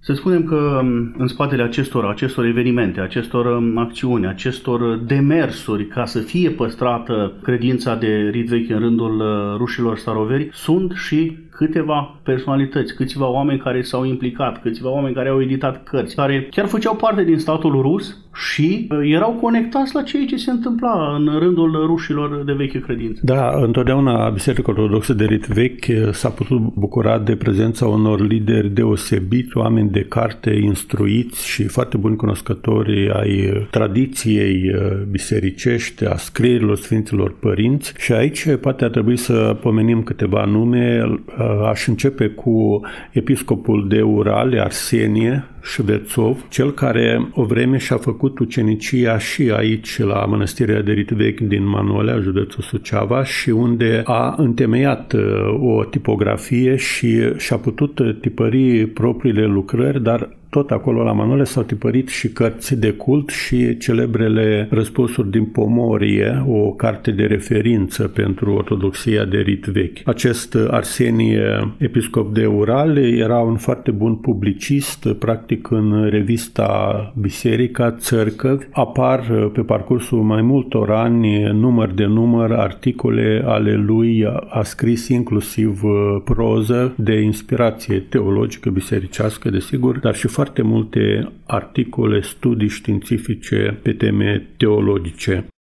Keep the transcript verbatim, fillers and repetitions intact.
Să spunem că în spatele acestor, acestor evenimente, acestor acțiuni, acestor demersuri ca să fie păstrată credința de rit vechi în rândul rușilor staroveri, sunt și câteva personalități, câțiva oameni care s-au implicat, câțiva oameni care au editat cărți, care chiar făceau parte din statul rus și erau conectați la ceea ce se întâmpla în rândul rușilor de veche credință. Da, întotdeauna Biserica Ortodoxă de rit vechi s-a putut bucura de prezența unor lideri deosebiți, oameni de carte instruiți și foarte buni cunoscători ai tradiției bisericești, a scrierilor Sfinților Părinți. Și aici poate ar trebui să pomenim câteva nume. Aș începe cu episcopul de Urale, Arsenie Șvețov, cel care o vreme și-a făcut ucenicia și aici la Mănăstirea de rit vechi din Manolea, județul Suceava, și unde a întemeiat o tipografie și și-a putut tipări propriile lucrări, dar tot acolo la Manole s-au tipărit și cărți de cult și celebrele răspunsuri din Pomorie, o carte de referință pentru ortodoxia de rit vechi. Acest Arsenie, episcop de Urale, era un foarte bun publicist, practic în revista Biserica, Țărcăvi, apar pe parcursul mai multor ani, număr de număr, articole ale lui, a scris inclusiv proză de inspirație teologică, bisericească, desigur, dar și foarte multe articole, studii științifice pe teme teologice.